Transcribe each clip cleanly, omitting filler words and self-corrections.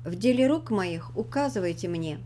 в деле рук моих указывайте мне».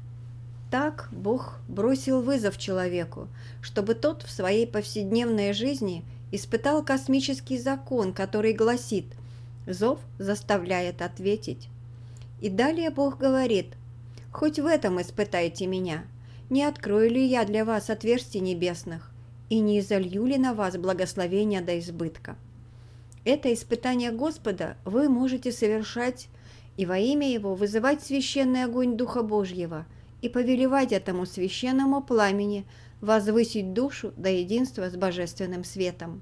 Так Бог бросил вызов человеку, чтобы тот в своей повседневной жизни испытал космический закон, который гласит: «Зов заставляет ответить». И далее Бог говорит: «Хоть в этом испытайте меня, не открою ли я для вас отверстий небесных, и не изолью ли на вас благословения до избытка». Это испытание Господа вы можете совершать и во имя Его вызывать священный огонь Духа Божьего и повелевать этому священному пламени возвысить душу до единства с божественным светом.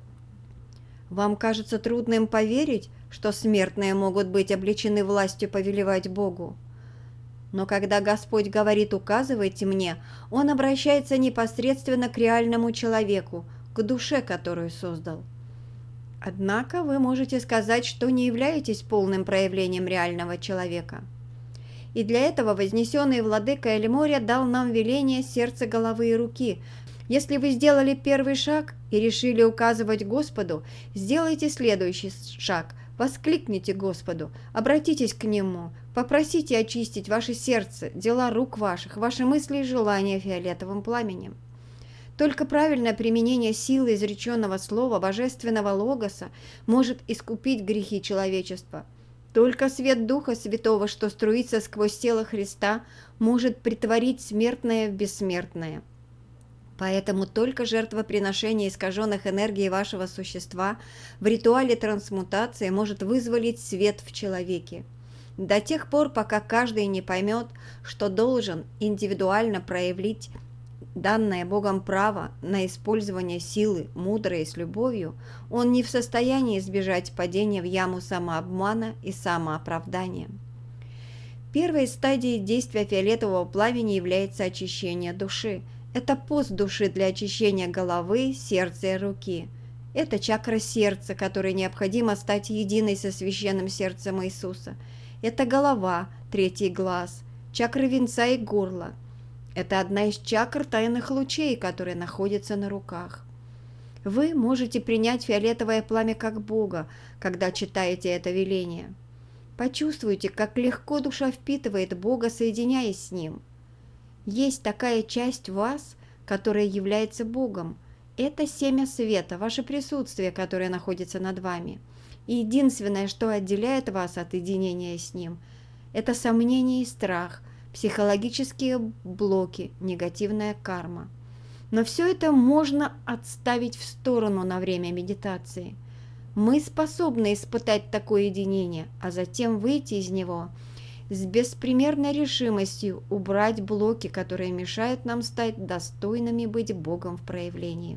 Вам кажется трудным поверить, что смертные могут быть облечены властью повелевать Богу? Но когда Господь говорит «указывайте мне», Он обращается непосредственно к реальному человеку, к душе, которую создал. Однако вы можете сказать, что не являетесь полным проявлением реального человека. И для этого вознесенный владыка Эль-Моря дал нам веление сердца, головы и руки. Если вы сделали первый шаг и решили указывать Господу, сделайте следующий шаг. Воскликните Господу, обратитесь к Нему, попросите очистить ваше сердце, дела рук ваших, ваши мысли и желания фиолетовым пламенем. Только правильное применение силы изреченного слова Божественного Логоса может искупить грехи человечества. Только свет Духа Святого, что струится сквозь тело Христа, может претворить смертное в бессмертное. Поэтому только жертвоприношение искаженных энергий вашего существа в ритуале трансмутации может вызволить свет в человеке. До тех пор, пока каждый не поймет, что должен индивидуально проявить данное Богом право на использование силы, мудро и с любовью, он не в состоянии избежать падения в яму самообмана и самооправдания. Первой стадией действия фиолетового пламени является очищение души. Это пост души для очищения головы, сердца и руки. Это чакра сердца, которой необходимо стать единой со священным сердцем Иисуса. Это голова, третий глаз, чакры венца и горла. Это одна из чакр тайных лучей, которые находятся на руках. Вы можете принять фиолетовое пламя как Бога, когда читаете это веление. Почувствуйте, как легко душа впитывает Бога, соединяясь с Ним. Есть такая часть вас, которая является Богом. Это семя света, ваше присутствие, которое находится над вами. И единственное, что отделяет вас от единения с Ним, это сомнение и страх, психологические блоки, негативная карма. Но все это можно отставить в сторону на время медитации. Мы способны испытать такое единение, а затем выйти из него с беспримерной решимостью убрать блоки, которые мешают нам стать достойными быть Богом в проявлении.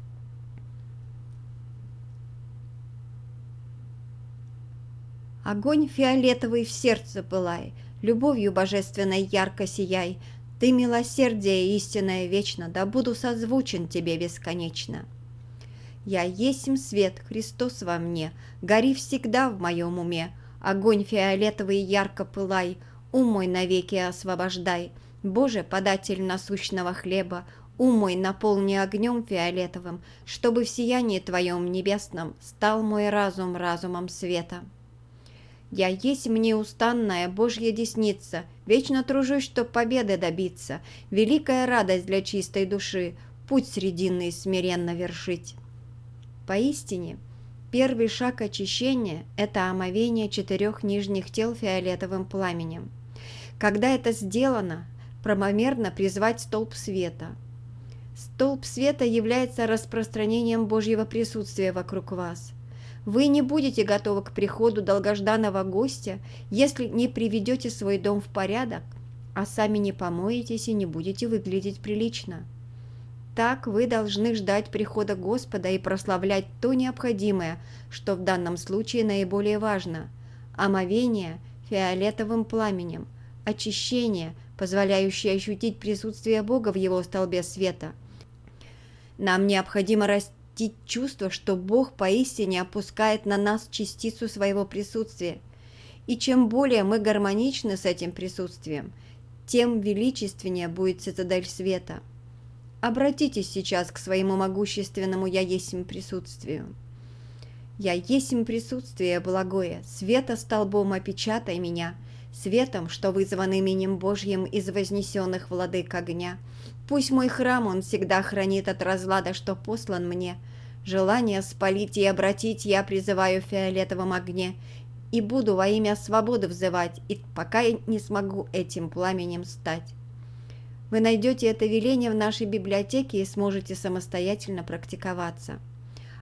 Огонь фиолетовый в сердце пылай, любовью божественной ярко сияй, ты милосердие истинное вечно, да буду созвучен тебе бесконечно. Я есмь свет, Христос во мне, гори всегда в моем уме, огонь фиолетовый ярко пылай, ум мой навеки освобождай, Боже, податель насущного хлеба, ум мой наполни огнем фиолетовым, чтобы в сиянии Твоем небесном стал мой разум разумом света. Я есть неустанная Божья десница, вечно тружусь, чтоб победы добиться, великая радость для чистой души, путь срединный смиренно вершить. Поистине, первый шаг очищения – это омовение 4 нижних тел фиолетовым пламенем. Когда это сделано, правомерно призвать столб света. Столб света является распространением Божьего присутствия вокруг вас. Вы не будете готовы к приходу долгожданного гостя, если не приведете свой дом в порядок, а сами не помоетесь и не будете выглядеть прилично. Так вы должны ждать прихода Господа и прославлять то необходимое, что в данном случае наиболее важно – омовение фиолетовым пламенем, очищение, позволяющее ощутить присутствие Бога в Его столбе света. Нам необходимо растить чувство, что Бог поистине опускает на нас частицу своего присутствия. И чем более мы гармоничны с этим присутствием, тем величественнее будет цитадель света. Обратитесь сейчас к своему могущественному «Я есмь» присутствию. «Я есмь» присутствие благое, света столбом опечатай меня, светом, что вызван именем Божьим из вознесенных владык огня. Пусть мой храм он всегда хранит от разлада, что послан мне. Желание спалить и обратить я призываю в фиолетовом огне, и буду во имя свободы взывать, и пока я не смогу этим пламенем стать. Вы найдете это веление в нашей библиотеке и сможете самостоятельно практиковаться.